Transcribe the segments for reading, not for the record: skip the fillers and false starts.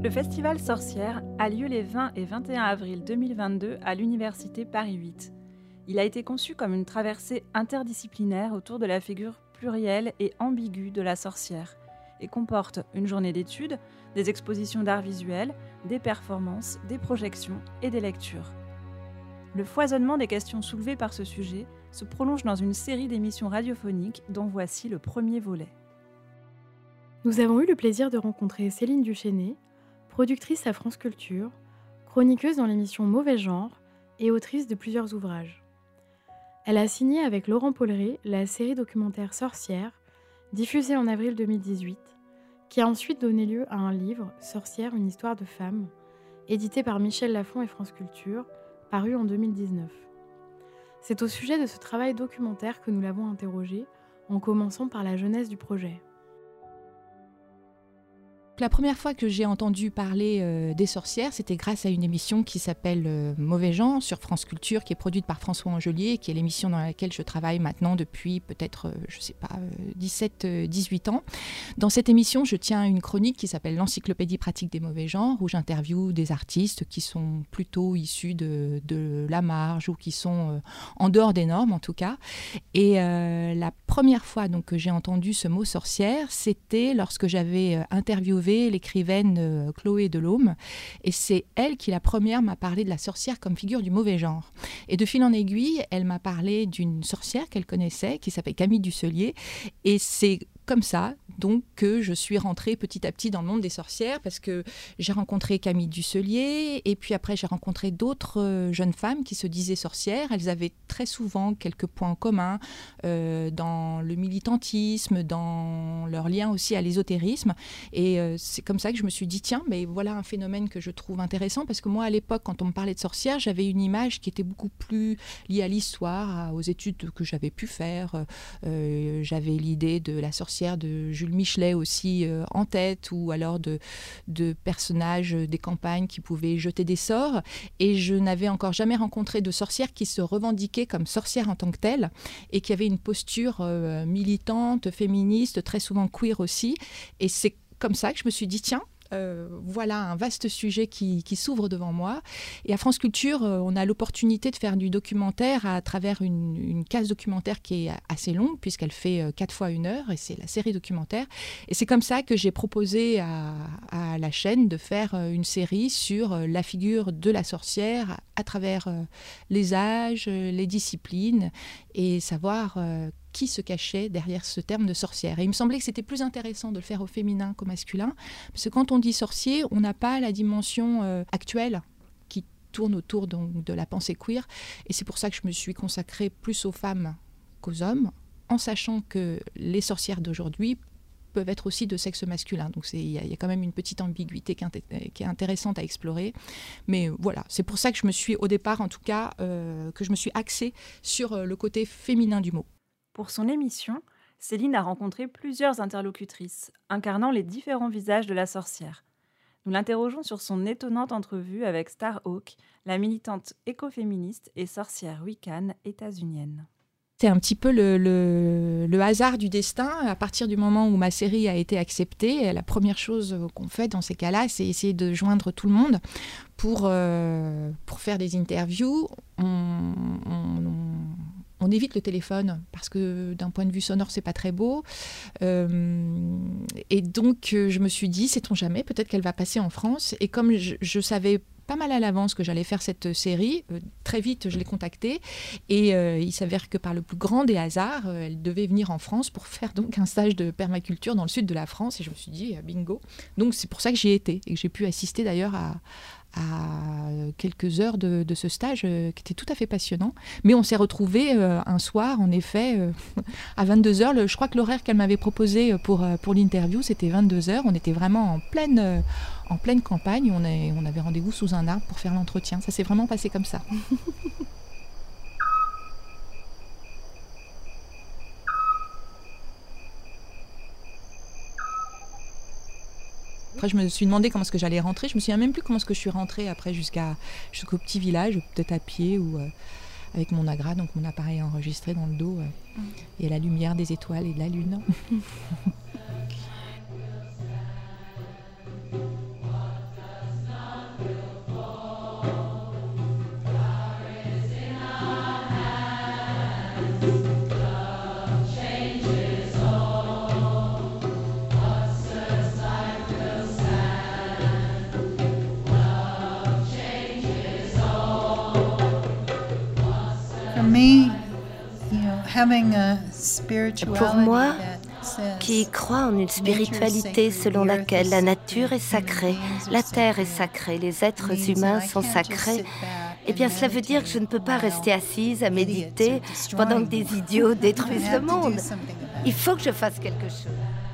Le festival Sorcières a lieu les 20 et 21 avril 2022 à l'Université Paris 8. Il a été conçu comme une traversée interdisciplinaire autour de la figure plurielle et ambiguë de la sorcière et comporte une journée d'études, des expositions d'art visuel, des performances, des projections et des lectures. Le foisonnement des questions soulevées par ce sujet se prolonge dans une série d'émissions radiophoniques dont voici le premier volet. Nous avons eu le plaisir de rencontrer Céline Duchesnay, productrice à France Culture, chroniqueuse dans l'émission Mauvais Genre et autrice de plusieurs ouvrages. Elle a signé avec Laurent Polleret la série documentaire Sorcières, diffusée en avril 2018, qui a ensuite donné lieu à un livre, Sorcières, une histoire de femme, édité par Michel Lafon et France Culture, paru en 2019. C'est au sujet de ce travail documentaire que nous l'avons interrogée, en commençant par la jeunesse du projet. La première fois que j'ai entendu parler des sorcières, c'était grâce à une émission qui s'appelle Mauvais Genre sur France Culture, qui est produite par François Angelier, qui est l'émission dans laquelle je travaille maintenant depuis peut-être, 17-18 ans. Dans cette émission, je tiens une chronique qui s'appelle l'Encyclopédie pratique des mauvais genres, où j'interviewe des artistes qui sont plutôt issus de la marge ou qui sont en dehors des normes en tout cas. Et la première fois donc, que j'ai entendu ce mot sorcière, c'était lorsque j'avais interviewé l'écrivaine Chloé Delhomme, et c'est elle qui la première m'a parlé de la sorcière comme figure du mauvais genre. Et de fil en aiguille, elle m'a parlé d'une sorcière qu'elle connaissait, qui s'appelle Camille Dusselier, et c'est comme ça, donc, que je suis rentrée petit à petit dans le monde des sorcières, parce que j'ai rencontré Camille Dusselier, et puis après j'ai rencontré d'autres jeunes femmes qui se disaient sorcières. Elles avaient très souvent quelques points en commun dans le militantisme, dans leur lien aussi à l'ésotérisme, et c'est comme ça que je me suis dit, tiens, mais voilà un phénomène que je trouve intéressant, parce que moi, à l'époque, quand on me parlait de sorcières, j'avais une image qui était beaucoup plus liée à l'histoire, aux études que j'avais pu faire. J'avais l'idée de la sorcière de Jules Michelet aussi en tête, ou alors de personnages des campagnes qui pouvaient jeter des sorts, et je n'avais encore jamais rencontré de sorcière qui se revendiquait comme sorcière en tant que telle, et qui avait une posture militante, féministe, très souvent queer aussi, et c'est comme ça que je me suis dit, tiens, voilà un vaste sujet qui s'ouvre devant moi. Et à France Culture, on a l'opportunité de faire du documentaire à travers une case documentaire qui est assez longue, puisqu'elle fait 4 fois 1 heure, et c'est la série documentaire. Et c'est comme ça que j'ai proposé à la chaîne de faire une série sur la figure de la sorcière à travers les âges, les disciplines, et savoir qui se cachait derrière ce terme de sorcière. Et il me semblait que c'était plus intéressant de le faire au féminin qu'au masculin, parce que quand on dit sorcier, on n'a pas la dimension actuelle qui tourne autour donc, de la pensée queer, et c'est pour ça que je me suis consacrée plus aux femmes qu'aux hommes, en sachant que les sorcières d'aujourd'hui peuvent être aussi de sexe masculin. Donc il y a quand même une petite ambiguïté qui est intéressante à explorer. Mais voilà, c'est pour ça que je me suis, au départ en tout cas, que je me suis axée sur le côté féminin du mot. Pour son émission, Céline a rencontré plusieurs interlocutrices, incarnant les différents visages de la sorcière. Nous l'interrogeons sur son étonnante entrevue avec Starhawk, la militante écoféministe et sorcière wiccan états-unienne. C'est un petit peu le hasard du destin. À partir du moment où ma série a été acceptée, la première chose qu'on fait dans ces cas-là, c'est essayer de joindre tout le monde pour faire des interviews. On évite le téléphone parce que d'un point de vue sonore, c'est pas très beau. Et donc, je me suis dit, sait-on jamais, peut-être qu'elle va passer en France. Et comme je savais pas mal à l'avance que j'allais faire cette série, très vite, je l'ai contactée. Et il s'avère que par le plus grand des hasards, elle devait venir en France pour faire donc un stage de permaculture dans le sud de la France. Et je me suis dit, bingo. Donc, c'est pour ça que j'y ai été et que j'ai pu assister d'ailleurs à quelques heures de ce stage qui était tout à fait passionnant. Mais on s'est retrouvés un soir, en effet, à 22h. Je crois que l'horaire qu'elle m'avait proposé pour l'interview, c'était 22h. On était vraiment en pleine campagne. On avait rendez-vous sous un arbre pour faire l'entretien. Ça s'est vraiment passé comme ça. Après, je me suis demandé comment est-ce que j'allais rentrer. Je me souviens même plus comment est-ce que je suis rentrée après jusqu'au petit village, peut-être à pied ou avec mon agra, donc mon appareil enregistré dans le dos, et la lumière des étoiles et de la lune. Pour moi, qui croit en une spiritualité selon laquelle la nature est sacrée, la terre est sacrée, les êtres humains sont sacrés, eh bien cela veut dire que je ne peux pas rester assise à méditer pendant que des idiots détruisent le monde. Il faut que je fasse quelque chose.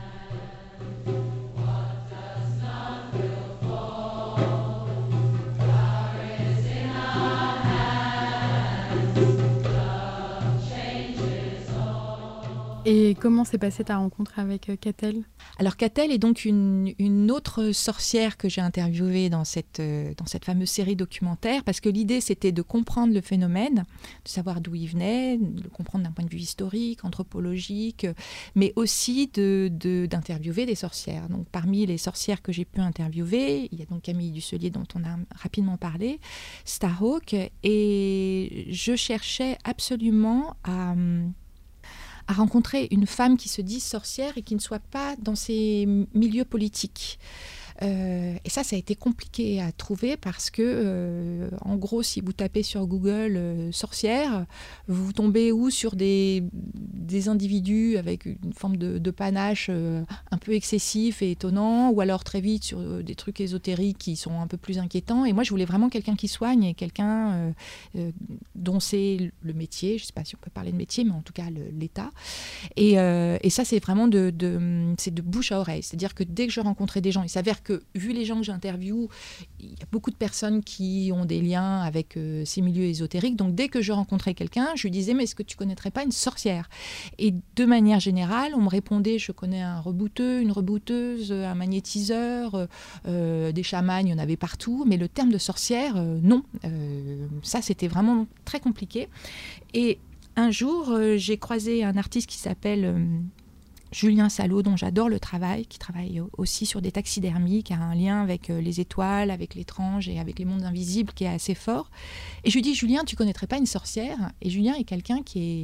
Et comment s'est passée ta rencontre avec Catel ? Alors Catel est donc une autre sorcière que j'ai interviewée dans cette fameuse série documentaire, parce que l'idée c'était de comprendre le phénomène, de savoir d'où il venait, de le comprendre d'un point de vue historique, anthropologique, mais aussi d'interviewer des sorcières. Donc parmi les sorcières que j'ai pu interviewer, il y a donc Camille Dusselier dont on a rapidement parlé, Starhawk, et je cherchais absolument à rencontrer une femme qui se dise sorcière et qui ne soit pas dans ces milieux politiques. Et ça a été compliqué à trouver parce que, en gros, si vous tapez sur Google sorcière, vous tombez ou sur des individus avec une forme de panache un peu excessif et étonnant, ou alors très vite sur des trucs ésotériques qui sont un peu plus inquiétants. Et moi, je voulais vraiment quelqu'un qui soigne et quelqu'un dont c'est le métier. Je ne sais pas si on peut parler de métier, mais en tout cas l'état. Et ça, c'est vraiment c'est de bouche à oreille. C'est-à-dire que dès que je rencontrais des gens, il s'avère que, vu les gens que j'interviewe, il y a beaucoup de personnes qui ont des liens avec ces milieux ésotériques. Donc, dès que je rencontrais quelqu'un, je lui disais « Mais est-ce que tu ne connaîtrais pas une sorcière ?» Et de manière générale, on me répondait « Je connais un rebouteux, une rebouteuse, un magnétiseur, des chamans, il y en avait partout. » Mais le terme de sorcière, non. Ça, c'était vraiment très compliqué. Et un jour, j'ai croisé un artiste qui s'appelle Julien Salot, dont j'adore le travail, qui travaille aussi sur des taxidermies, qui a un lien avec les étoiles, avec l'étrange et avec les mondes invisibles qui est assez fort. Et je lui dis, Julien, tu connaîtrais pas une sorcière ? Et Julien est quelqu'un qui est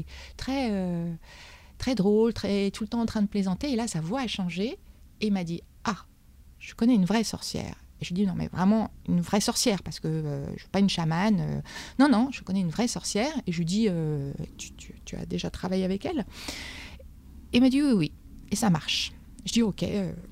très drôle, tout le temps en train de plaisanter. Et là, sa voix a changé et il m'a dit, ah, je connais une vraie sorcière. Et je lui dis, non, mais vraiment une vraie sorcière, parce que je ne suis pas une chamane. Non, je connais une vraie sorcière. Et je lui dis, tu as déjà travaillé avec elle ? Et il m'a dit oui, et ça marche. Je dis ok,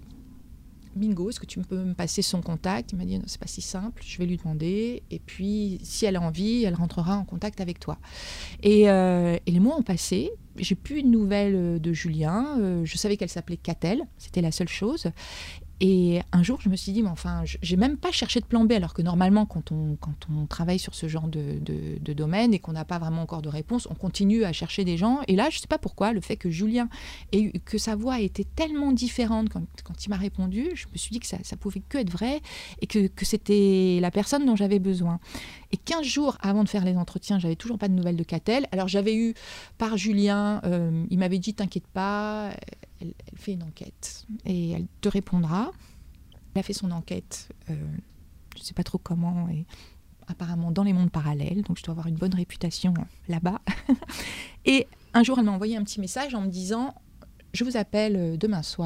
bingo, est-ce que tu peux me passer son contact ? Il m'a dit non, c'est pas si simple, je vais lui demander, et puis si elle a envie, elle rentrera en contact avec toi. Et les mois ont passé, j'ai plus de nouvelles de Julien, je savais qu'elle s'appelait Catel, c'était la seule chose. Et un jour, je me suis dit, mais enfin, j'ai même pas cherché de plan B, alors que normalement, quand on travaille sur ce genre de domaine et qu'on n'a pas vraiment encore de réponse, on continue à chercher des gens. Et là, je sais pas pourquoi, le fait que Julien que sa voix était tellement différente quand il m'a répondu, je me suis dit que ça pouvait que être vrai et que c'était la personne dont j'avais besoin. Et 15 jours avant de faire les entretiens, j'avais toujours pas de nouvelles de Catel. Alors j'avais eu par Julien, il m'avait dit, t'inquiète pas, elle fait une enquête et elle te répondra. Elle a fait son enquête, je ne sais pas trop comment, et apparemment dans les mondes parallèles, donc je dois avoir une bonne réputation là-bas. Et un jour, elle m'a envoyé un petit message en me disant « Je vous appelle demain soir ».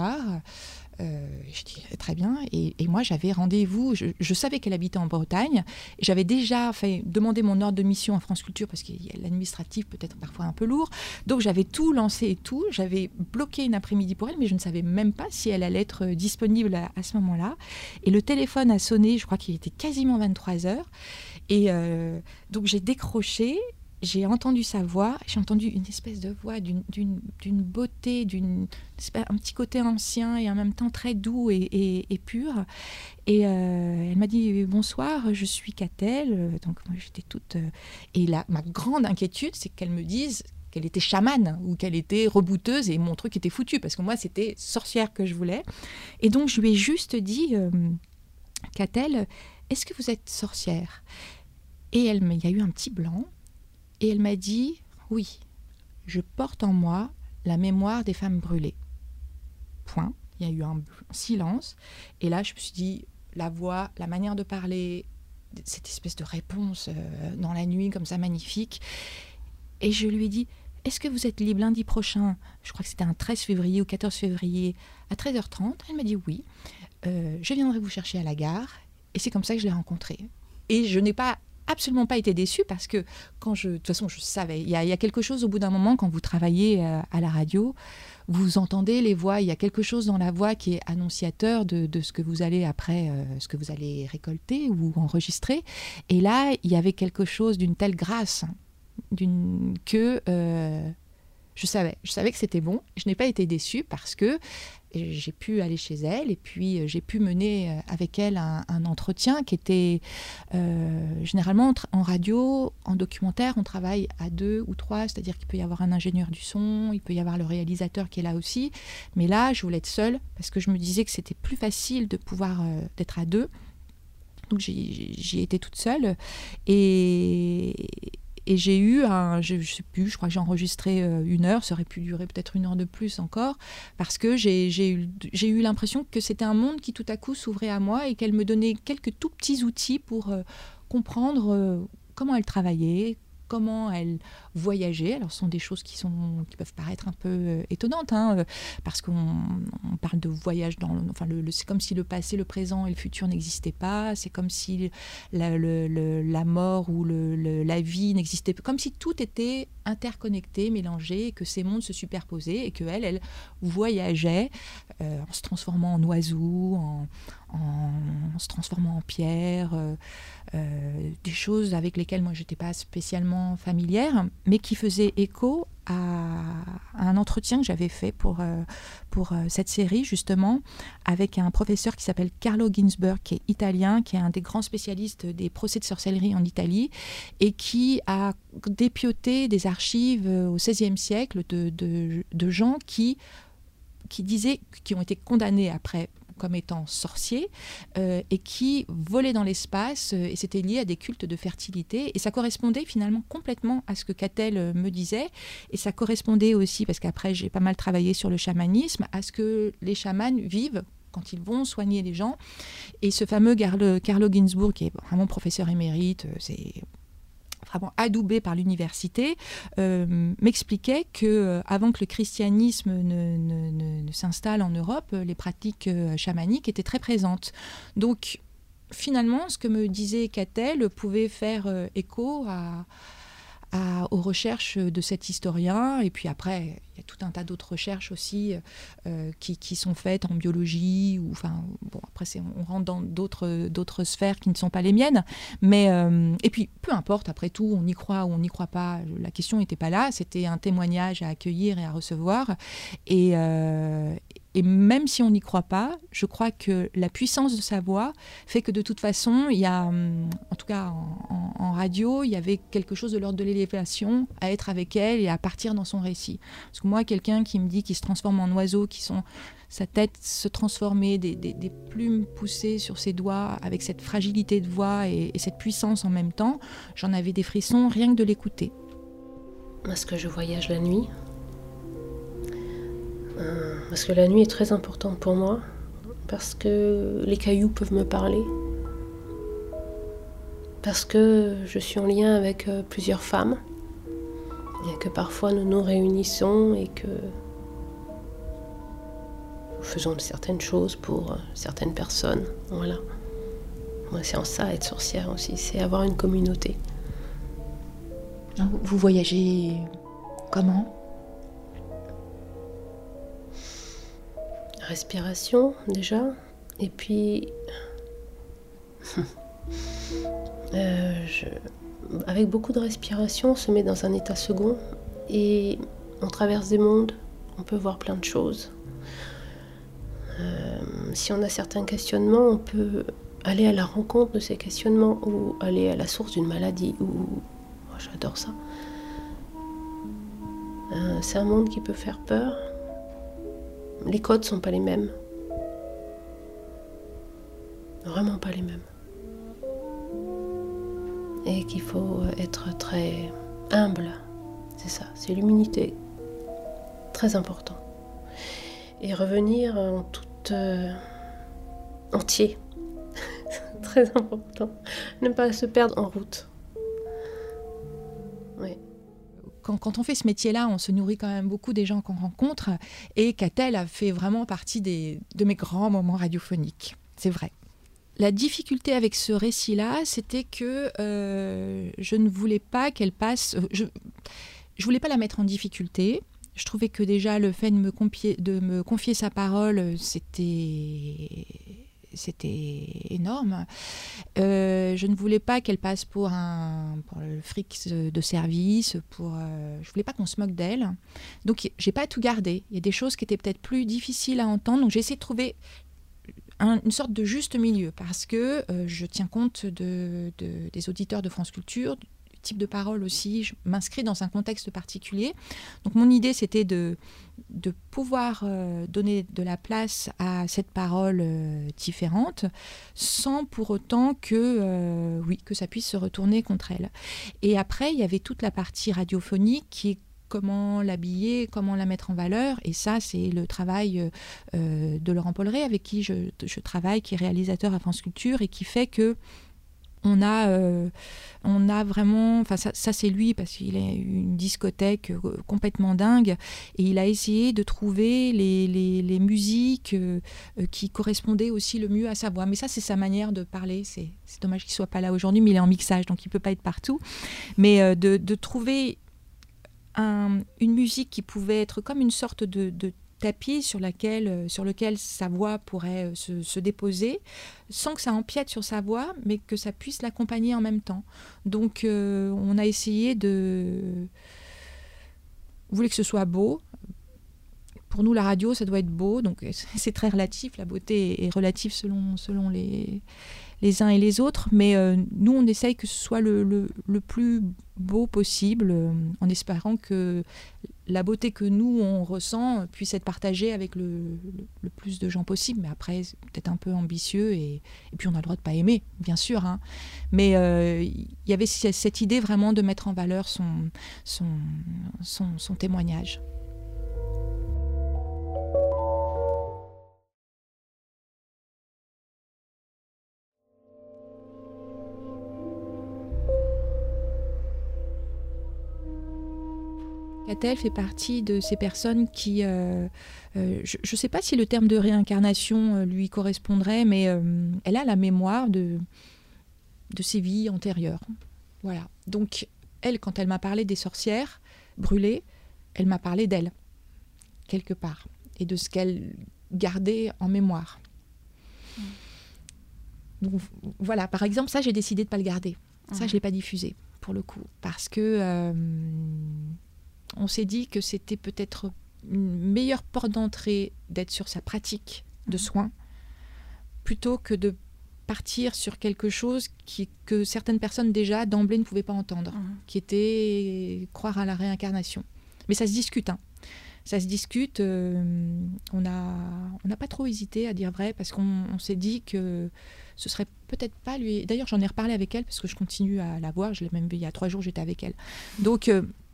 Je dis très bien, et moi j'avais rendez-vous, je savais qu'elle habitait en Bretagne, et j'avais déjà demandé mon ordre de mission à France Culture parce que l'administratif peut être parfois un peu lourd, donc j'avais tout lancé et tout, j'avais bloqué une après-midi pour elle, mais je ne savais même pas si elle allait être disponible à ce moment-là, et le téléphone a sonné, je crois qu'il était quasiment 23h, et donc j'ai décroché. J'ai entendu sa voix, j'ai entendu une espèce de voix d'une beauté, un petit côté ancien et en même temps très doux et pur. Et elle m'a dit « Bonsoir, je suis Catel ». Donc moi j'étais toute... Et là, ma grande inquiétude, c'est qu'elle me dise qu'elle était chamane ou qu'elle était rebouteuse et mon truc était foutu parce que moi c'était sorcière que je voulais. Et donc je lui ai juste dit « Catel, est-ce que vous êtes sorcière ?» Et il y a eu un petit blanc. Et elle m'a dit, oui, je porte en moi la mémoire des femmes brûlées. Point. Il y a eu un silence. Et là, je me suis dit, la voix, la manière de parler, cette espèce de réponse dans la nuit, comme ça, magnifique. Et je lui ai dit, est-ce que vous êtes libre lundi prochain ? Je crois que c'était un 13 février ou 14 février, à 13h30. Elle m'a dit oui. Je viendrai vous chercher à la gare. Et c'est comme ça que je l'ai rencontrée. Et je n'ai pas absolument pas été déçue parce que de toute façon, je savais. Il y a quelque chose au bout d'un moment quand vous travaillez à la radio, vous entendez les voix. Il y a quelque chose dans la voix qui est annonciateur de ce que vous allez après, ce que vous allez récolter ou enregistrer. Et là, il y avait quelque chose d'une telle grâce que je savais que c'était bon. Je n'ai pas été déçue parce que j'ai pu aller chez elle et puis j'ai pu mener avec elle un entretien qui était généralement en radio, en documentaire, on travaille à 2 ou 3, c'est-à-dire qu'il peut y avoir un ingénieur du son, il peut y avoir le réalisateur qui est là aussi. Mais là, je voulais être seule parce que je me disais que c'était plus facile de pouvoir d'être à 2. Donc j'y étais toute seule et j'ai eu je sais plus, je crois que j'ai enregistré 1 heure, ça aurait pu durer peut-être 1 heure de plus encore, parce que j'ai eu l'impression que c'était un monde qui tout à coup s'ouvrait à moi et qu'elle me donnait quelques tout petits outils pour comprendre comment elle travaillait, comment elle voyageait. Alors ce sont des choses qui peuvent paraître un peu étonnantes, parce qu'on parle de voyage c'est comme si le passé, le présent et le futur n'existaient pas, c'est comme si la mort ou la vie n'existait pas, comme si tout était interconnecté, mélangé, et que ces mondes se superposaient et qu'elle voyageait en se transformant en oiseau, en se transformant en pierre, des choses avec lesquelles moi j'étais pas spécialement familière, mais qui faisaient écho à un entretien que j'avais fait pour cette série, justement, avec un professeur qui s'appelle Carlo Ginzburg, qui est italien, qui est un des grands spécialistes des procès de sorcellerie en Italie, et qui a dépioté des archives au XVIe siècle de gens qui ont été condamnés après comme étant sorciers et qui volaient dans l'espace et c'était lié à des cultes de fertilité et ça correspondait finalement complètement à ce que Catel me disait et ça correspondait aussi, parce qu'après j'ai pas mal travaillé sur le chamanisme, à ce que les chamans vivent quand ils vont soigner les gens. Et ce fameux Carlo Ginzburg, qui est vraiment professeur émérite, c'est vraiment adoubé par l'université, m'expliquait qu'avant que le christianisme ne s'installe en Europe, les pratiques chamaniques étaient très présentes. Donc, finalement, ce que me disait Catel pouvait faire écho aux recherches de cet historien. Et puis après, il y a tout un tas d'autres recherches aussi qui sont faites en biologie. Après, on rentre dans d'autres sphères qui ne sont pas les miennes. Et puis, peu importe, après tout, on y croit ou on n'y croit pas. La question n'était pas là. C'était un témoignage à accueillir et à recevoir. Et même si on n'y croit pas, je crois que la puissance de sa voix fait que de toute façon, il y a, en tout cas en radio, il y avait quelque chose de l'ordre de l'élévation à être avec elle et à partir dans son récit. Parce que moi, quelqu'un qui me dit qu'il se transforme en oiseau, sa tête se transformer, des plumes poussées sur ses doigts, avec cette fragilité de voix et cette puissance en même temps, j'en avais des frissons rien que de l'écouter. Est-ce que je voyage la nuit ? Parce que la nuit est très importante pour moi, parce que les cailloux peuvent me parler, parce que je suis en lien avec plusieurs femmes, et que parfois nous nous réunissons et que nous faisons certaines choses pour certaines personnes. Voilà. Moi, c'est en ça être sorcière aussi, c'est avoir une communauté. Vous voyagez comment ? Respiration déjà, et puis avec beaucoup de respiration, on se met dans un état second et on traverse des mondes, on peut voir plein de choses. Si on a certains questionnements, on peut aller à la rencontre de ces questionnements ou aller à la source d'une maladie. J'adore ça. C'est un monde qui peut faire peur. Les codes sont pas les mêmes. Vraiment pas les mêmes. Et qu'il faut être très humble. C'est ça, c'est l'humilité. Très important. Et revenir en tout entier. Très important. Ne pas se perdre en route. Oui. Quand on fait ce métier-là, on se nourrit quand même beaucoup des gens qu'on rencontre. Et Catel a fait vraiment partie de mes grands moments radiophoniques. C'est vrai. La difficulté avec ce récit-là, c'était que je ne voulais pas qu'elle passe... je voulais pas la mettre en difficulté. Je trouvais que déjà le fait de me confier sa parole, c'était énorme. Je ne voulais pas qu'elle passe pour le fric de service. Je voulais pas qu'on se moque d'elle. Donc, j'ai pas tout gardé. Il y a des choses qui étaient peut-être plus difficiles à entendre. Donc, j'ai essayé de trouver une sorte de juste milieu parce que je tiens compte des auditeurs de France Culture, du type de parole aussi. Je m'inscris dans un contexte particulier. Donc, mon idée, c'était de pouvoir donner de la place à cette parole différente sans pour autant que ça puisse se retourner contre elle. Et après, il y avait toute la partie radiophonique qui est comment l'habiller, comment la mettre en valeur. Et ça, c'est le travail de Laurent Polleret, avec qui je travaille, qui est réalisateur à France Culture et qui fait que on a vraiment, enfin ça c'est lui parce qu'il a une discothèque complètement dingue et il a essayé de trouver les musiques qui correspondaient aussi le mieux à sa voix. Mais ça c'est sa manière de parler. C'est dommage qu'il soit pas là aujourd'hui, mais il est en mixage donc il peut pas être partout. Mais de trouver une musique qui pouvait être comme une sorte de tapis sur lequel sa voix pourrait se déposer, sans que ça empiète sur sa voix, mais que ça puisse l'accompagner en même temps. Donc, on a essayé on voulait que ce soit beau. Pour nous, la radio, ça doit être beau, donc c'est très relatif. La beauté est relative selon les uns et les autres, mais nous, on essaye que ce soit le plus beau possible, en espérant que la beauté que nous, on ressent, puisse être partagée avec le plus de gens possible. Mais après, c'est peut-être un peu ambitieux, et puis on a le droit de ne pas aimer, bien sûr. Hein. Mais il y avait cette idée vraiment de mettre en valeur son témoignage. Catel fait partie de ces personnes qui... je ne sais pas si le terme de réincarnation lui correspondrait, mais elle a la mémoire de ses vies antérieures. Voilà. Donc, elle, quand elle m'a parlé des sorcières brûlées, elle m'a parlé d'elle, quelque part, et de ce qu'elle gardait en mémoire. Donc, voilà. Par exemple, ça, j'ai décidé de ne pas le garder. Ça, je ne l'ai pas diffusé, pour le coup, parce que... on s'est dit que c'était peut-être une meilleure porte d'entrée d'être sur sa pratique de soins plutôt que de partir sur quelque chose que certaines personnes déjà d'emblée ne pouvaient pas entendre, qui était croire à la réincarnation. Mais ça se discute, hein. Ça se discute. On n'a pas trop hésité à dire vrai parce qu'on s'est dit que ce serait peut-être pas lui. D'ailleurs, j'en ai reparlé avec elle parce que je continue à la voir. Je l'ai même vu il y a 3 jours, j'étais avec elle. Donc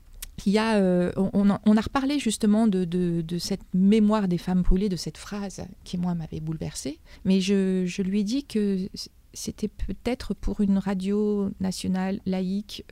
on a reparlé justement de cette mémoire des femmes brûlées, de cette phrase qui, moi, m'avait bouleversée. Mais je lui ai dit que c'était peut-être pour une radio nationale laïque,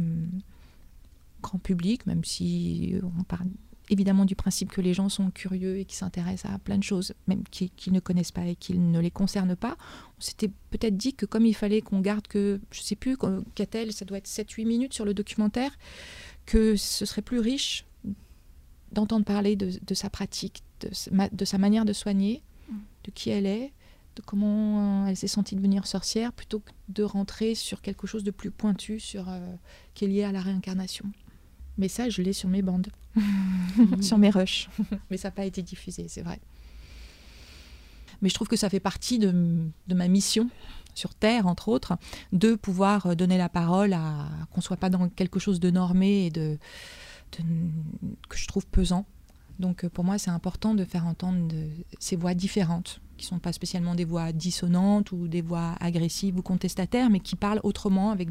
grand public, même si on parle évidemment du principe que les gens sont curieux et qui s'intéressent à plein de choses, même qui ne connaissent pas et qui ne les concernent pas. On s'était peut-être dit que comme il fallait qu'on garde que, je ne sais plus, Catel, ça doit être 7-8 minutes sur le documentaire, que ce serait plus riche d'entendre parler de sa pratique, de sa manière de soigner, de qui elle est, de comment elle s'est sentie devenir sorcière, plutôt que de rentrer sur quelque chose de plus pointu qui est lié à la réincarnation. Mais ça, je l'ai sur mes bandes, sur mes rushs. Mais ça n'a pas été diffusé, c'est vrai. Mais je trouve que ça fait partie de ma mission sur Terre, entre autres, de pouvoir donner la parole à qu'on ne soit pas dans quelque chose de normé et que je trouve pesant. Donc pour moi, c'est important de faire entendre ces voix différentes, qui ne sont pas spécialement des voix dissonantes ou des voix agressives ou contestataires, mais qui parlent autrement, avec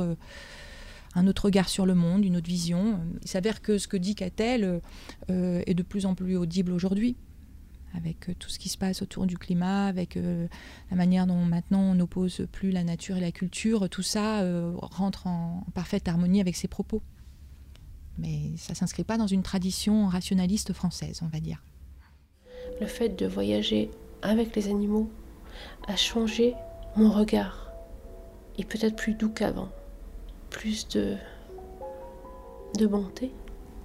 un autre regard sur le monde, une autre vision. Il s'avère que ce que dit Catel est de plus en plus audible aujourd'hui, avec tout ce qui se passe autour du climat, avec la manière dont maintenant on n'oppose plus la nature et la culture. Tout ça rentre en parfaite harmonie avec ses propos. Mais ça ne s'inscrit pas dans une tradition rationaliste française, on va dire. Le fait de voyager avec les animaux a changé mon regard est peut-être plus doux qu'avant, plus de bonté.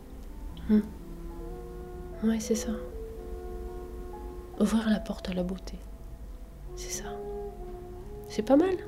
Oui, c'est ça. Ouvrir la porte à la beauté. C'est ça. C'est pas mal.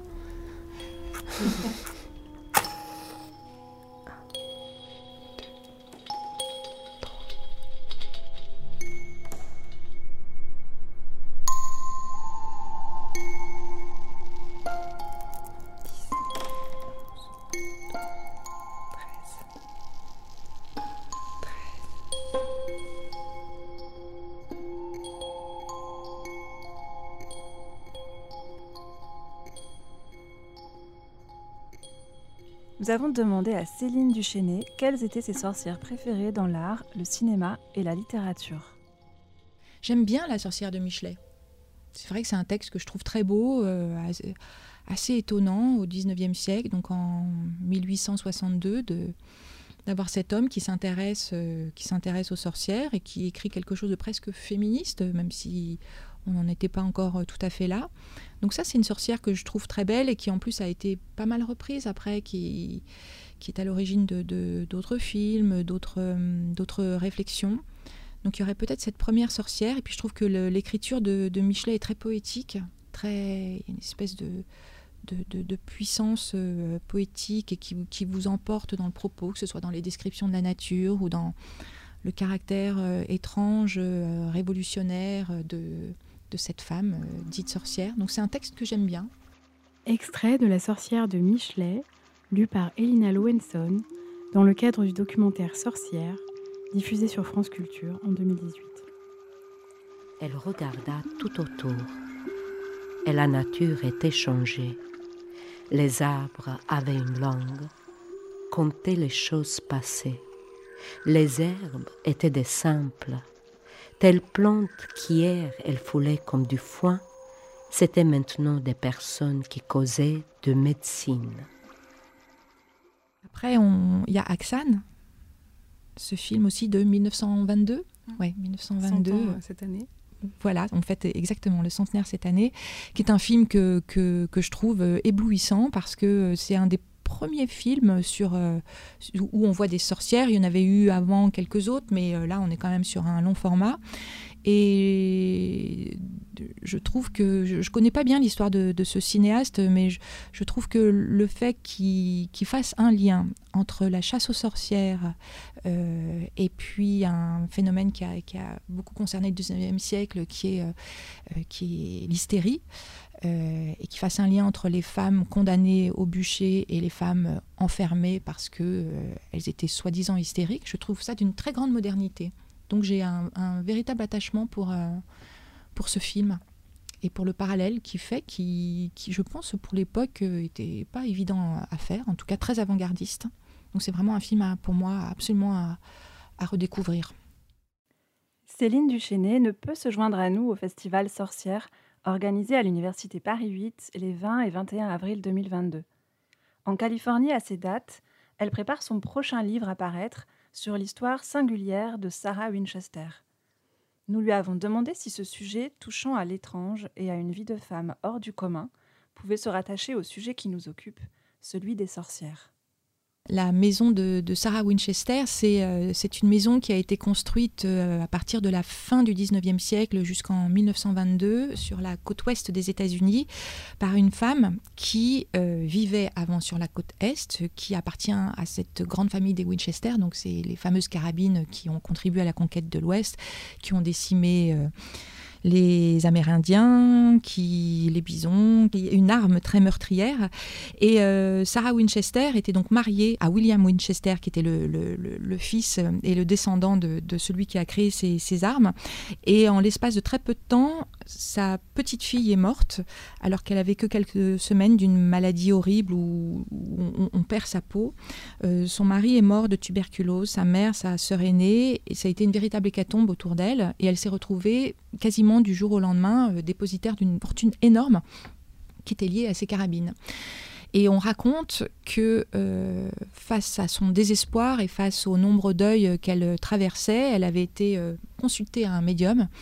Nous avons demandé à Céline Duchesnay quelles étaient ses sorcières préférées dans l'art, le cinéma et la littérature. J'aime bien La sorcière de Michelet. C'est vrai que c'est un texte que je trouve très beau, assez étonnant au XIXe siècle, donc en 1862, d'avoir cet homme qui s'intéresse aux sorcières et qui écrit quelque chose de presque féministe, même si on n'en était pas encore tout à fait là. Donc ça, c'est une sorcière que je trouve très belle et qui en plus a été pas mal reprise après, qui est à l'origine d'autres films, d'autres réflexions. Donc il y aurait peut-être cette première sorcière. Et puis je trouve que l'écriture de Michelet est très poétique, une espèce de puissance poétique et qui vous emporte dans le propos, que ce soit dans les descriptions de la nature ou dans le caractère étrange, révolutionnaire de cette femme dite sorcière. Donc c'est un texte que j'aime bien. Extrait de La sorcière de Michelet, lu par Elina Lowenson, dans le cadre du documentaire Sorcière, diffusé sur France Culture en 2018. Elle regarda tout autour, et la nature était changée. Les arbres avaient une langue, comptaient les choses passées. Les herbes étaient des simples. Telles plantes qu'hier elle foulait comme du foin, c'étaient maintenant des personnes qui causaient de médecine. Après, il y a Aksan, ce film aussi de 1922. Ouais, 1922. 100 ans, cette année. Voilà, on fête exactement le centenaire cette année, qui est un film que je trouve éblouissant parce que c'est un des premiers films où on voit des sorcières. Il y en avait eu avant quelques autres, mais là on est quand même sur un long format. Et je trouve que je connais pas bien l'histoire de ce cinéaste, mais je trouve que le fait qu'il fasse un lien entre la chasse aux sorcières et puis un phénomène qui a beaucoup concerné le XIXe siècle, qui est l'hystérie, et qui fasse un lien entre les femmes condamnées au bûcher et les femmes enfermées parce qu'elles étaient soi-disant hystériques, je trouve ça d'une très grande modernité. Donc j'ai un véritable attachement pour ce film et pour le parallèle qu'il fait, qui je pense pour l'époque était pas évident à faire, en tout cas très avant-gardiste. Donc c'est vraiment un film pour moi absolument à redécouvrir. Céline Duchesnay ne peut se joindre à nous au festival Sorcières organisé à l'Université Paris 8 les 20 et 21 avril 2022. En Californie à ces dates, elle prépare son prochain livre à paraître sur l'histoire singulière de Sarah Winchester. Nous lui avons demandé si ce sujet touchant à l'étrange et à une vie de femme hors du commun pouvait se rattacher au sujet qui nous occupe, celui des sorcières. La maison de Sarah Winchester, c'est une maison qui a été construite à partir de la fin du XIXe siècle jusqu'en 1922 sur la côte ouest des États-Unis par une femme qui vivait avant sur la côte est, qui appartient à cette grande famille des Winchester. Donc c'est les fameuses carabines qui ont contribué à la conquête de l'Ouest, qui ont décimé les Amérindiens, les bisons, une arme très meurtrière. Et Sarah Winchester était donc mariée à William Winchester, qui était le fils et le descendant de celui qui a créé ces armes. Et en l'espace de très peu de temps, sa petite fille est morte, alors qu'elle avait que quelques semaines d'une maladie horrible où on perd sa peau. Son mari est mort de tuberculose, sa mère, sa sœur aînée, et ça a été une véritable hécatombe autour d'elle. Et elle s'est retrouvée quasiment du jour au lendemain dépositaire d'une fortune énorme qui était liée à ces carabines. Et on raconte que face à son désespoir et face au nombre deuils qu'elle traversait, elle avait été consultée à un médium,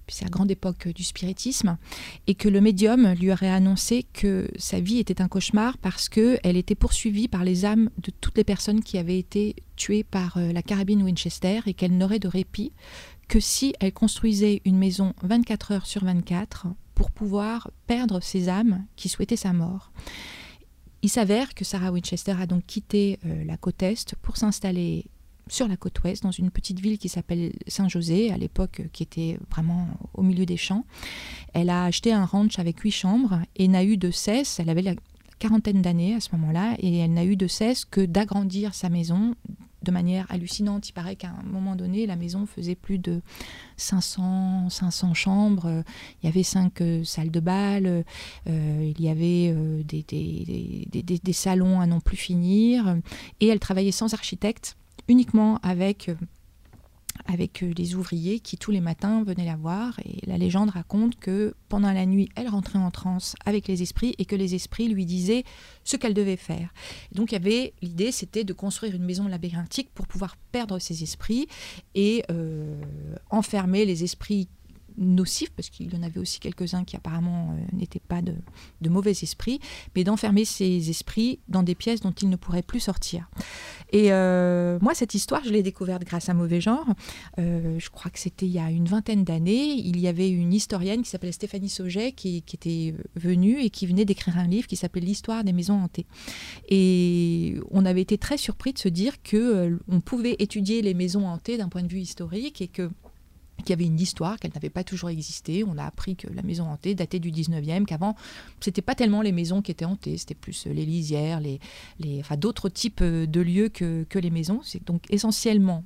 c'est la grande époque du spiritisme, et que le médium lui aurait annoncé que sa vie était un cauchemar parce qu'elle était poursuivie par les âmes de toutes les personnes qui avaient été tuées par la carabine Winchester et qu'elle n'aurait de répit que si elle construisait une maison 24 heures sur 24 pour pouvoir perdre ces âmes qui souhaitaient sa mort. Il s'avère que Sarah Winchester a donc quitté la côte Est pour s'installer sur la côte Ouest, dans une petite ville qui s'appelle Saint-José, à l'époque qui était vraiment au milieu des champs. Elle a acheté un ranch avec 8 chambres et n'a eu de cesse, elle avait la quarantaine d'années à ce moment-là, et elle n'a eu de cesse que d'agrandir sa maison de manière hallucinante. Il paraît qu'à un moment donné, la maison faisait plus de 500 chambres. Il y avait 5 salles de bal. Il y avait des salons à n'en plus finir. Et elle travaillait sans architecte, uniquement avec les ouvriers qui tous les matins venaient la voir. Et la légende raconte que pendant la nuit, elle rentrait en transe avec les esprits et que les esprits lui disaient ce qu'elle devait faire. Et donc l'idée, c'était de construire une maison labyrinthique pour pouvoir perdre ces esprits et enfermer les esprits nocifs, parce qu'il y en avait aussi quelques-uns qui apparemment n'étaient pas de mauvais esprits, mais d'enfermer ces esprits dans des pièces dont ils ne pourraient plus sortir. Et moi, cette histoire, je l'ai découverte grâce à Mauvais Genre. Je crois que c'était il y a une vingtaine d'années. Il y avait une historienne qui s'appelait Stéphanie Sauget qui était venue et qui venait d'écrire un livre qui s'appelait L'histoire des maisons hantées. Et on avait été très surpris de se dire qu'on pouvait étudier les maisons hantées d'un point de vue historique et qu'il y avait une histoire, qu'elle n'avait pas toujours existé. On a appris que la maison hantée datait du 19e, qu'avant, c'était pas tellement les maisons qui étaient hantées, c'était plus les lisières, d'autres types de lieux que les maisons. C'est donc essentiellement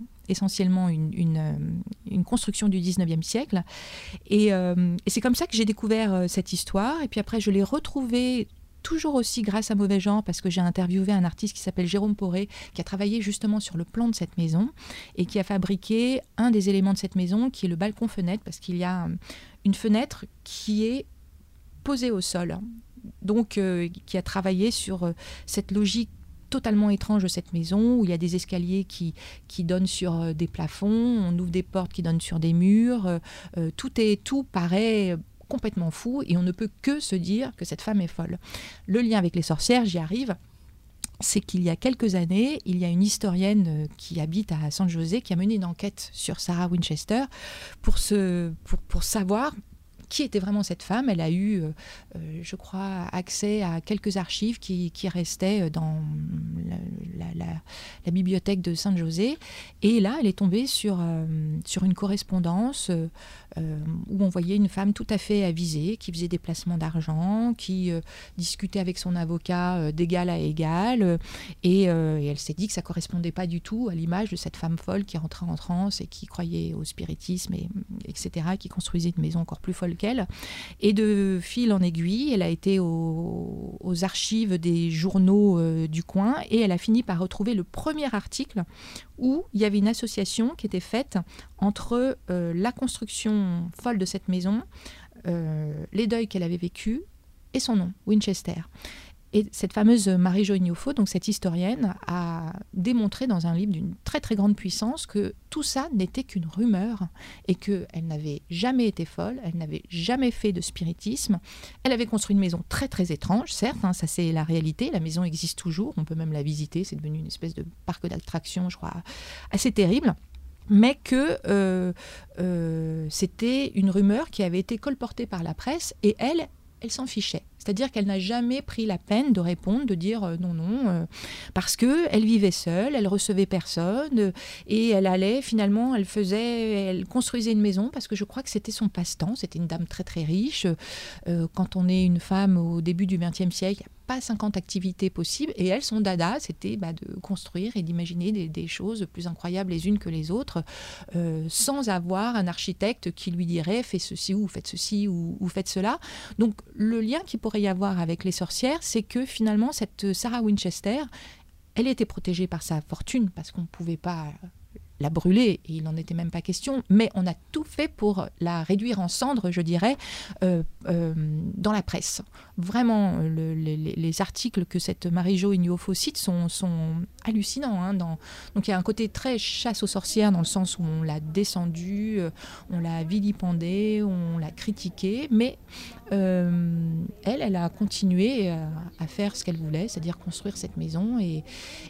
une construction du 19e siècle. Et c'est comme ça que j'ai découvert cette histoire. Et puis après, je l'ai retrouvée toujours aussi grâce à Mauvais Genre, parce que j'ai interviewé un artiste qui s'appelle Jérôme Poré, qui a travaillé justement sur le plan de cette maison et qui a fabriqué un des éléments de cette maison, qui est le balcon-fenêtre, parce qu'il y a une fenêtre qui est posée au sol. Donc, qui a travaillé sur cette logique totalement étrange de cette maison, où il y a des escaliers qui donnent sur des plafonds, on ouvre des portes qui donnent sur des murs, tout paraît complètement fou, et on ne peut que se dire que cette femme est folle. Le lien avec les sorcières, j'y arrive, c'est qu'il y a quelques années, il y a une historienne qui habite à San José qui a mené une enquête sur Sarah Winchester pour savoir qui était vraiment cette femme. Elle a eu, je crois, accès à quelques archives qui restaient dans la bibliothèque de San José. Et là, elle est tombée sur une correspondance où on voyait une femme tout à fait avisée, qui faisait des placements d'argent, qui discutait avec son avocat d'égal à égal. Et elle s'est dit que ça ne correspondait pas du tout à l'image de cette femme folle qui rentrait en transe et qui croyait au spiritisme, etc., qui construisait une maison encore plus folle qu'elle. Et de fil en aiguille, elle a été aux archives des journaux du coin et elle a fini par retrouver le premier article où il y avait une association qui était faite entre la construction folle de cette maison, les deuils qu'elle avait vécus et son nom, Winchester. Et cette fameuse Marie-Jo Ignoffo, donc cette historienne, a démontré dans un livre d'une très très grande puissance que tout ça n'était qu'une rumeur et qu'elle n'avait jamais été folle, elle n'avait jamais fait de spiritisme. Elle avait construit une maison très très étrange, certes, ça c'est la réalité, la maison existe toujours, on peut même la visiter, c'est devenu une espèce de parc d'attractions, je crois, assez terrible. Mais que c'était une rumeur qui avait été colportée par la presse et elle s'en fichait. C'est-à-dire qu'elle n'a jamais pris la peine de répondre, de dire non, parce qu'elle vivait seule, elle recevait personne, et elle allait, finalement, elle construisait une maison, parce que je crois que c'était son passe-temps, c'était une dame très très riche. Quand on est une femme au début du XXe siècle, il n'y a pas 50 activités possibles, et elle, son dada, c'était de construire et d'imaginer des choses plus incroyables les unes que les autres, sans avoir un architecte qui lui dirait « fais ceci ou faites ceci ou faites cela ». Donc le lien qui pourrait y avoir avec les sorcières, c'est que finalement cette Sarah Winchester, elle était protégée par sa fortune parce qu'on ne pouvait pas la brûler, et il n'en était même pas question, mais on a tout fait pour la réduire en cendres, je dirais, dans la presse. Vraiment, les articles que cette Marie-Jo Ignuofo cite sont hallucinants. Hein, donc il y a un côté très chasse aux sorcières, dans le sens où on l'a descendue, on l'a vilipendée, on l'a critiquée, mais elle a continué à faire ce qu'elle voulait, c'est-à-dire construire cette maison, et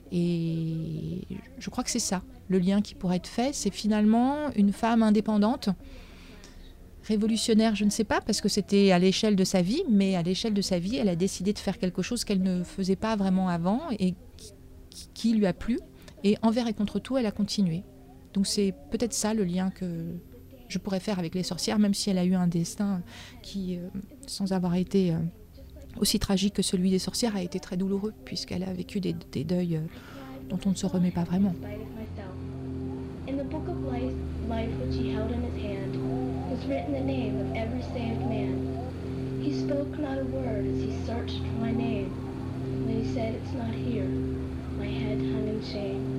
je crois que c'est ça, le lien qui pourrait être fait, c'est finalement une femme indépendante, révolutionnaire, je ne sais pas, parce que c'était à l'échelle de sa vie, mais à l'échelle de sa vie, elle a décidé de faire quelque chose qu'elle ne faisait pas vraiment avant, et qui lui a plu, et envers et contre tout, elle a continué. Donc c'est peut-être ça le lien que je pourrais faire avec les sorcières, même si elle a eu un destin qui, sans avoir été aussi tragique que celui des sorcières, a été très douloureux, puisqu'elle a vécu des deuils dont on ne se remet pas vraiment. In the book of life which he held in his hand, was written the name of every saved man. He spoke not a word as he searched for my name. When he said, "It's not here," my head hung in shame.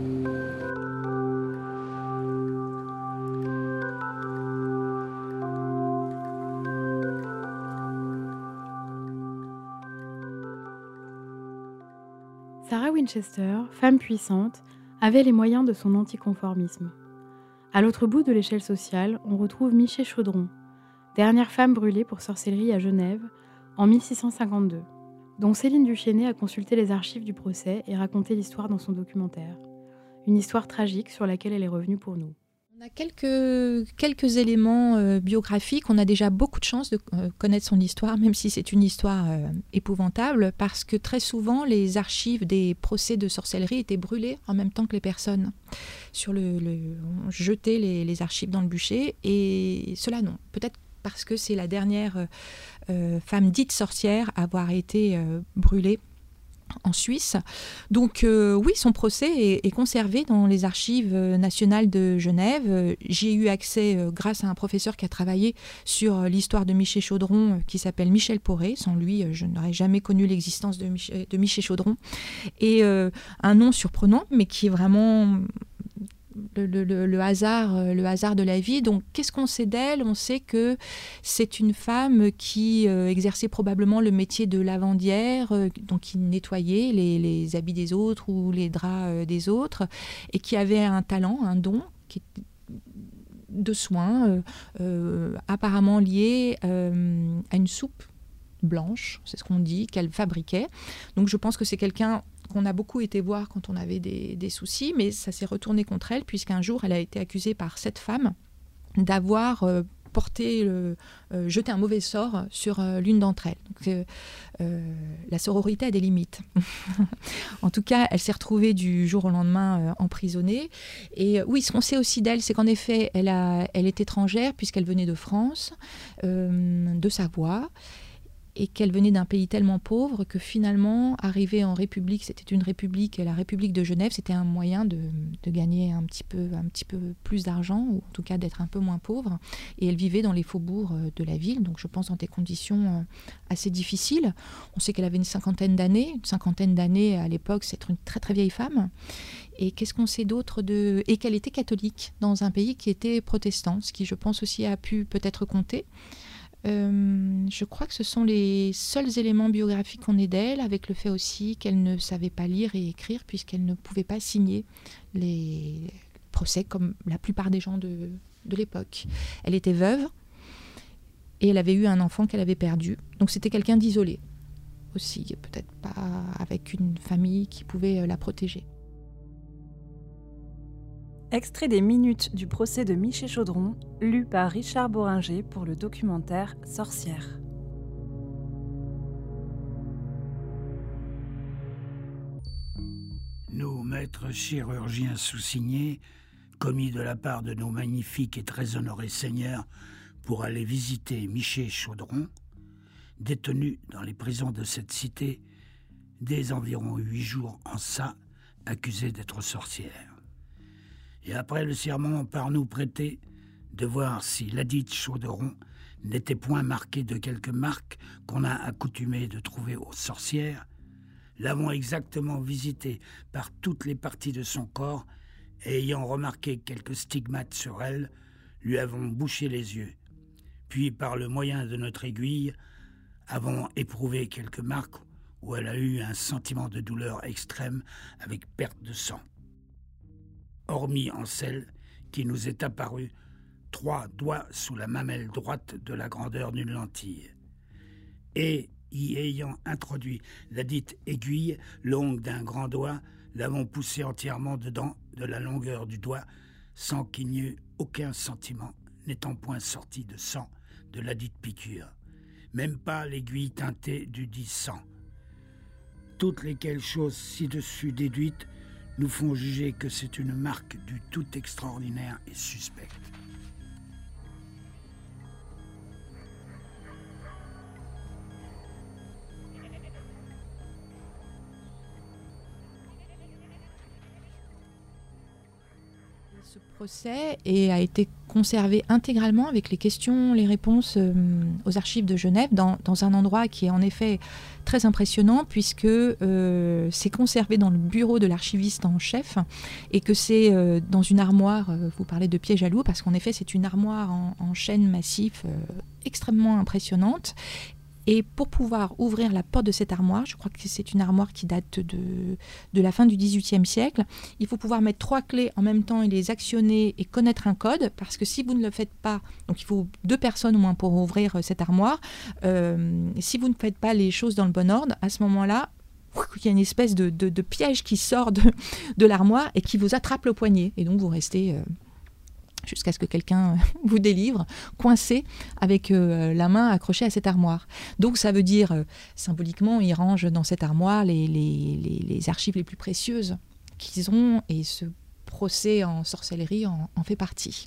Sarah Winchester, femme puissante, avait les moyens de son anticonformisme. À l'autre bout de l'échelle sociale, on retrouve Michée Chaudron, dernière femme brûlée pour sorcellerie à Genève en 1652, dont Céline Duchesnay a consulté les archives du procès et raconté l'histoire dans son documentaire. Une histoire tragique sur laquelle elle est revenue pour nous. On a quelques éléments biographiques. On a déjà beaucoup de chance de connaître son histoire, même si c'est une histoire épouvantable, parce que très souvent, les archives des procès de sorcellerie étaient brûlées en même temps que les personnes. On jetait les archives dans le bûcher, et cela non. Peut-être parce que c'est la dernière femme dite sorcière à avoir été brûlée en Suisse. Donc oui, son procès est conservé dans les archives nationales de Genève. J'y ai eu accès grâce à un professeur qui a travaillé sur l'histoire de Michée Chaudron, qui s'appelle Michel Poré. Sans lui, je n'aurais jamais connu l'existence de Michée Chaudron. Et un nom surprenant, mais qui est vraiment le hasard de la vie. Donc, qu'est-ce qu'on sait d'elle ? On sait que c'est une femme qui exerçait probablement le métier de lavandière, donc qui nettoyait les habits des autres ou les draps des autres, et qui avait un talent, un don de soins, apparemment lié à une soupe blanche, c'est ce qu'on dit, qu'elle fabriquait. Donc, je pense que c'est quelqu'un qu'on a beaucoup été voir quand on avait des soucis, mais ça s'est retourné contre elle, puisqu'un jour, elle a été accusée par 7 femmes d'avoir jeté un mauvais sort sur l'une d'entre elles. Donc, la sororité a des limites. En tout cas, elle s'est retrouvée du jour au lendemain emprisonnée. Et oui, ce qu'on sait aussi d'elle, c'est qu'en effet, elle est étrangère, puisqu'elle venait de France, de Savoie, et qu'elle venait d'un pays tellement pauvre que finalement, arrivée en République, c'était une République, la République de Genève, c'était un moyen de gagner un petit peu plus d'argent, ou en tout cas d'être un peu moins pauvre. Et elle vivait dans les faubourgs de la ville, donc je pense dans des conditions assez difficiles. On sait qu'elle avait une cinquantaine d'années à l'époque, c'est une très très vieille femme. Et qu'est-ce qu'on sait d'autre et qu'elle était catholique dans un pays qui était protestant, ce qui je pense aussi a pu peut-être compter. Je crois que ce sont les seuls éléments biographiques qu'on ait d'elle, avec le fait aussi qu'elle ne savait pas lire et écrire, puisqu'elle ne pouvait pas signer les procès comme la plupart des gens de l'époque. Elle était veuve et elle avait eu un enfant qu'elle avait perdu. Donc c'était quelqu'un d'isolé aussi, peut-être pas avec une famille qui pouvait la protéger. Extrait des minutes du procès de Michée Chaudron, lu par Richard Boringer pour le documentaire Sorcière. Nos maîtres chirurgiens sous-signés, commis de la part de nos magnifiques et très honorés seigneurs pour aller visiter Michée Chaudron, détenue dans les prisons de cette cité dès environ 8 jours en ça, accusée d'être sorcière. Et après le serment par nous prêté, de voir si ladite Chaudron n'était point marquée de quelques marques qu'on a accoutumé de trouver aux sorcières, l'avons exactement visitée par toutes les parties de son corps et ayant remarqué quelques stigmates sur elle, lui avons bouché les yeux. Puis, par le moyen de notre aiguille, avons éprouvé quelques marques où elle a eu un sentiment de douleur extrême avec perte de sang. Hormis en celle qui nous est apparue 3 doigts sous la mamelle droite de la grandeur d'une lentille. Et, y ayant introduit la dite aiguille longue d'un grand doigt, l'avons poussée entièrement dedans de la longueur du doigt, sans qu'il n'y eût aucun sentiment, n'étant point sorti de sang de la dite piqûre, même pas l'aiguille teintée du dit sang. Toutes lesquelles choses ci-dessus déduites nous font juger que c'est une marque du tout extraordinaire et suspecte. Ce procès a été conservé intégralement avec les questions, les réponses aux archives de Genève dans un endroit qui est en effet très impressionnant puisque c'est conservé dans le bureau de l'archiviste en chef et que c'est dans une armoire, vous parlez de piège à loup parce qu'en effet c'est une armoire en chêne massif extrêmement impressionnante. Et pour pouvoir ouvrir la porte de cette armoire, je crois que c'est une armoire qui date de la fin du XVIIIe siècle, il faut pouvoir mettre 3 clés en même temps et les actionner et connaître un code, parce que si vous ne le faites pas, donc il faut 2 personnes au moins pour ouvrir cette armoire, si vous ne faites pas les choses dans le bon ordre, à ce moment-là, il y a une espèce de piège qui sort de l'armoire et qui vous attrape le poignet. Et donc vous restez... jusqu'à ce que quelqu'un vous délivre, coincé avec la main accrochée à cette armoire. Donc ça veut dire, symboliquement, ils rangent dans cette armoire les archives les plus précieuses qu'ils ont, et ce procès en sorcellerie en fait partie.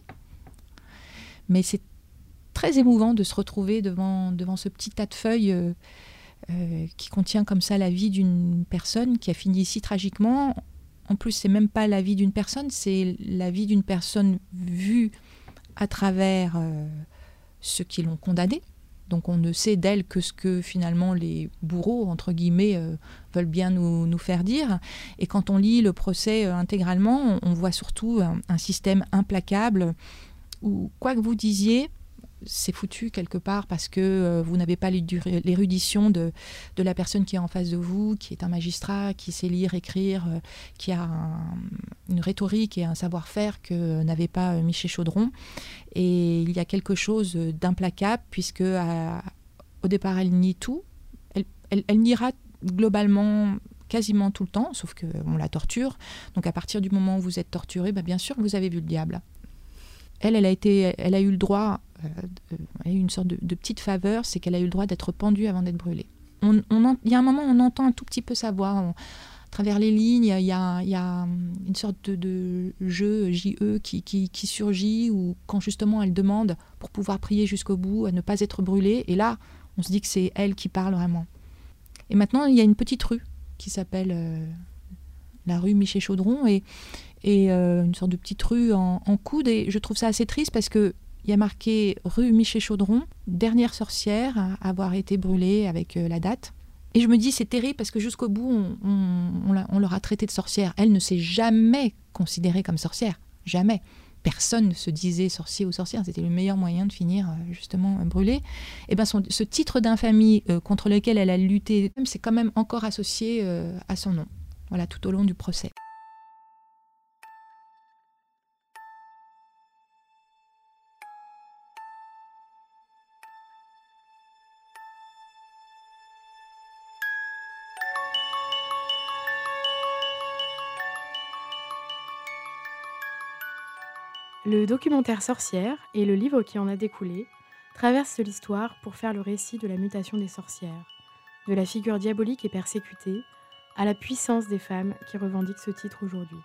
Mais c'est très émouvant de se retrouver devant ce petit tas de feuilles qui contient comme ça la vie d'une personne qui a fini si tragiquement. En plus, c'est même pas la vie d'une personne, c'est la vie d'une personne vue à travers ceux qui l'ont condamnée. Donc on ne sait d'elle que ce que finalement les bourreaux, entre guillemets, veulent bien nous faire dire. Et quand on lit le procès intégralement, on voit surtout un système implacable où, quoi que vous disiez, c'est foutu quelque part parce que vous n'avez pas l'érudition de la personne qui est en face de vous, qui est un magistrat, qui sait lire, écrire, qui a une rhétorique et un savoir-faire que n'avait pas Miché Chaudron. Et il y a quelque chose d'implacable puisque au départ elle nie tout. Elle niera globalement quasiment tout le temps, sauf qu'on la torture. Donc à partir du moment où vous êtes torturé, bien sûr que vous avez vu le diable. Elle a eu le droit, elle a eu une sorte de petite faveur, c'est qu'elle a eu le droit d'être pendue avant d'être brûlée. Il y a un moment où on entend un tout petit peu sa voix. À travers les lignes, il y a une sorte de jeu, JE, qui surgit, où quand justement elle demande, pour pouvoir prier jusqu'au bout, à ne pas être brûlée. Et là, on se dit que c'est elle qui parle vraiment. Et maintenant, il y a une petite rue qui s'appelle la rue Miché Chaudron, et une sorte de petite rue en coude, et je trouve ça assez triste parce qu'il y a marqué rue Miché Chaudron, dernière sorcière à avoir été brûlée avec la date. Et je me dis c'est terrible parce que jusqu'au bout on leur a traité de sorcière. Elle ne s'est jamais considérée comme sorcière, jamais. Personne ne se disait sorcier ou sorcière, c'était le meilleur moyen de finir justement brûlée. Et ce titre d'infamie contre lequel elle a lutté, c'est quand même encore associé à son nom. Voilà, tout au long du procès. Le documentaire Sorcières et le livre qui en a découlé traversent l'histoire pour faire le récit de la mutation des sorcières, de la figure diabolique et persécutée à la puissance des femmes qui revendiquent ce titre aujourd'hui.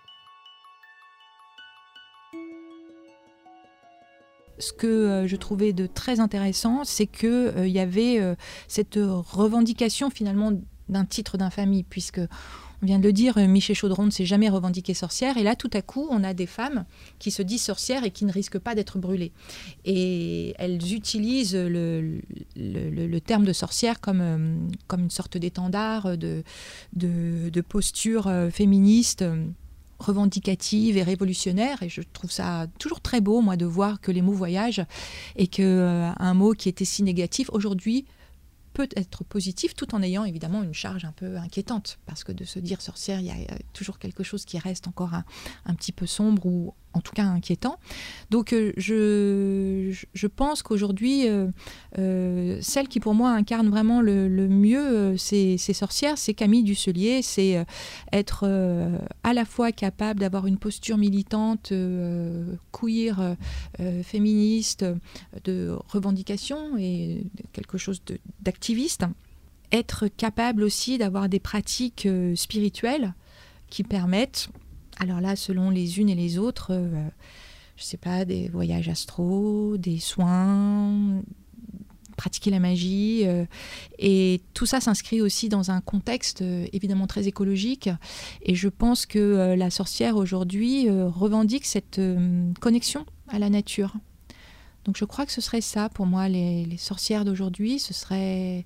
Ce que je trouvais de très intéressant, c'est qu'il y avait cette revendication finalement d'un titre d'infamie, puisque on vient de le dire, Miché Chaudron ne s'est jamais revendiquée sorcière. Et là, tout à coup, on a des femmes qui se disent sorcières et qui ne risquent pas d'être brûlées. Et elles utilisent le terme de sorcière comme une sorte d'étendard, de posture féministe. revendicative et révolutionnaire, et je trouve ça toujours très beau, moi, de voir que les mots voyagent et qu'un mot qui était si négatif, aujourd'hui, peut être positif, tout en ayant évidemment une charge un peu inquiétante, parce que de se dire sorcière, il y a toujours quelque chose qui reste encore un petit peu sombre ou en tout cas inquiétant. Donc je pense qu'aujourd'hui, celle qui pour moi incarne vraiment le mieux ces sorcières, c'est Camille Dusselier. C'est être à la fois capable d'avoir une posture militante, queer, féministe, de revendication et quelque chose d'activiste. Être capable aussi d'avoir des pratiques spirituelles qui permettent, alors là, selon les unes et les autres, je ne sais pas, des voyages astraux, des soins, pratiquer la magie. Et tout ça s'inscrit aussi dans un contexte évidemment très écologique. Et je pense que la sorcière aujourd'hui revendique cette connexion à la nature. Donc je crois que ce serait ça pour moi, les sorcières d'aujourd'hui, ce serait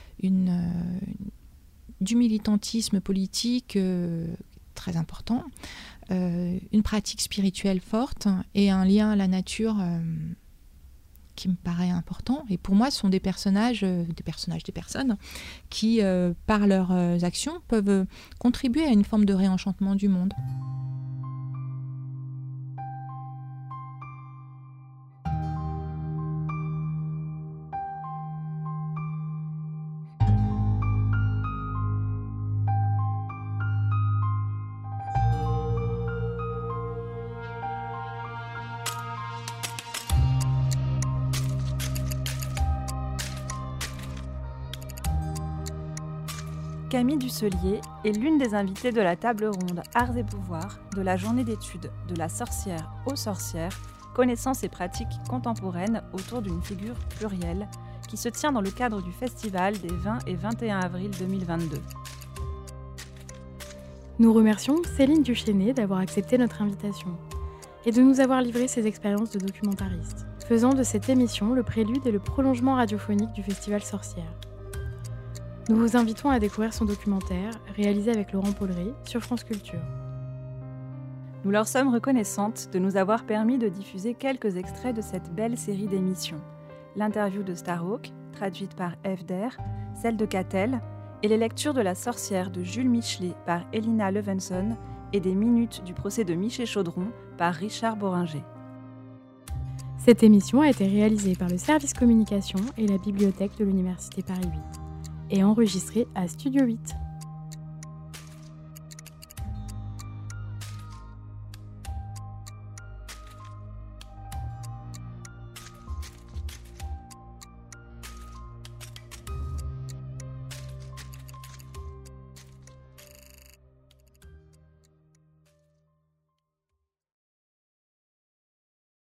du militantisme politique très important, une pratique spirituelle forte et un lien à la nature qui me paraît important. Et pour moi, ce sont des personnes qui, par leurs actions, peuvent contribuer à une forme de réenchantement du monde. Camille Dusselier est l'une des invitées de la table ronde Arts et Pouvoirs de la journée d'études de la sorcière aux sorcières, connaissances et pratiques contemporaines autour d'une figure plurielle qui se tient dans le cadre du festival des 20 et 21 avril 2022. Nous remercions Céline Duchesnay d'avoir accepté notre invitation et de nous avoir livré ses expériences de documentariste, faisant de cette émission le prélude et le prolongement radiophonique du festival Sorcières. Nous vous invitons à découvrir son documentaire, réalisé avec Laurent Paullery, sur France Culture. Nous leur sommes reconnaissantes de nous avoir permis de diffuser quelques extraits de cette belle série d'émissions. L'interview de Starhawk, traduite par Fder, celle de Catel, et les lectures de La sorcière de Jules Michelet par Elina Levenson et des minutes du procès de Miché Chaudron par Richard Boringer. Cette émission a été réalisée par le service communication et la bibliothèque de l'Université Paris 8 et enregistrée à Studio 8.